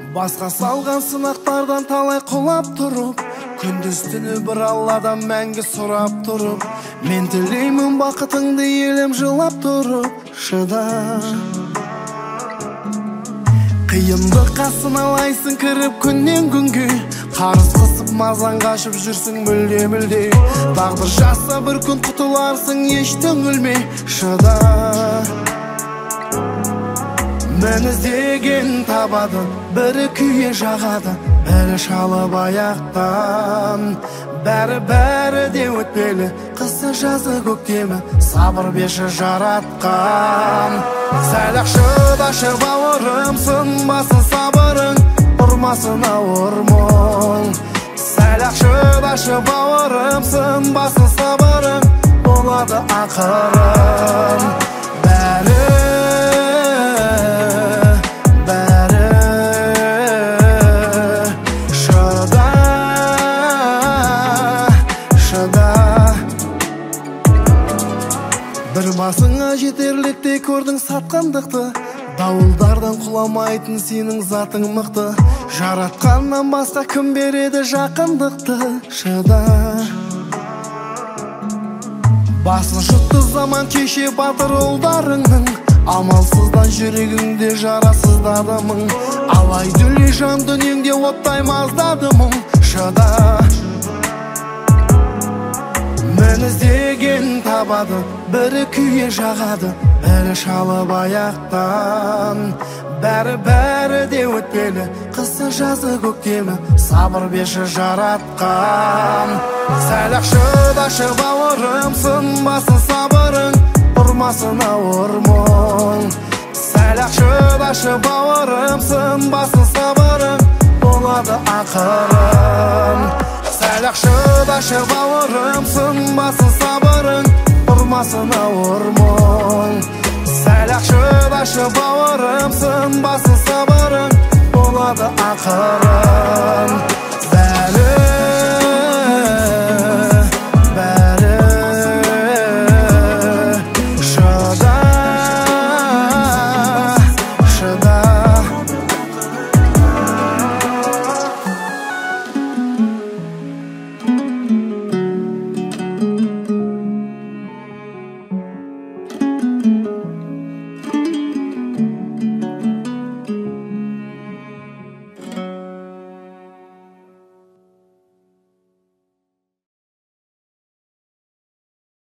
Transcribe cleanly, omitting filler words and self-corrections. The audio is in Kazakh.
Басқа салған сынақтардан талай құлап тұрып, күндіз түні бір Алладан мәңгі сұрап тұрып, мен тілеймін бақытыңды елім жылап тұрып, шыда. Қиындыққа сыналайсың кіріп күннен күнге, қарыз қысып мазан қашып жүрсің мүлде. Тағдыр жазса бір күн құтыларсың еш түңілмей, шыда. Мен іздеген табады, бірі күйе жағады, бірі шалып аяқтан. Бәрі де өтпелі, қысы жазы көктемі, сабыр беші жаратқан. Сәл ақшыдашы бауырым, сынбасын сабырың, ұрмасын ауыр мұң. Сәл ақшыдашы бауырым, сынбасын сабырың, болады ақырын. Бір басыңа жетерлікте көрдің сатқандықты, дауылдардан құламайтын сенің затың мықты. Жаратқаннан басқа кім береді жақындықты, шыда. Басын жұтты заман кеше батыр ұлдарыңның, амалсыздан жүрегіңде жарасыздады мұң. Алай дүлей жан дүниеңде оттай маздады мұң, шыда. Мен іздеген табады, бірі күйе жағады, бірі шалып аяқтан. Бәрі де өтпелі, қысы жазы көктемі, сабыр беші жаратқан. Сәл ақшыдашы бауырым, сынбасын сабырың, ұрмасын ауыр мұң. Сәл ақшыдашы бауырым, сынбасын сабырың, болады ақырын. Сәл ақшыдашы бауырым, сынбасын сабырың, ұрмасын ауыр мұң. Сәл ақшыдашы бауырым, сынбасын сабырың, болады ақырын.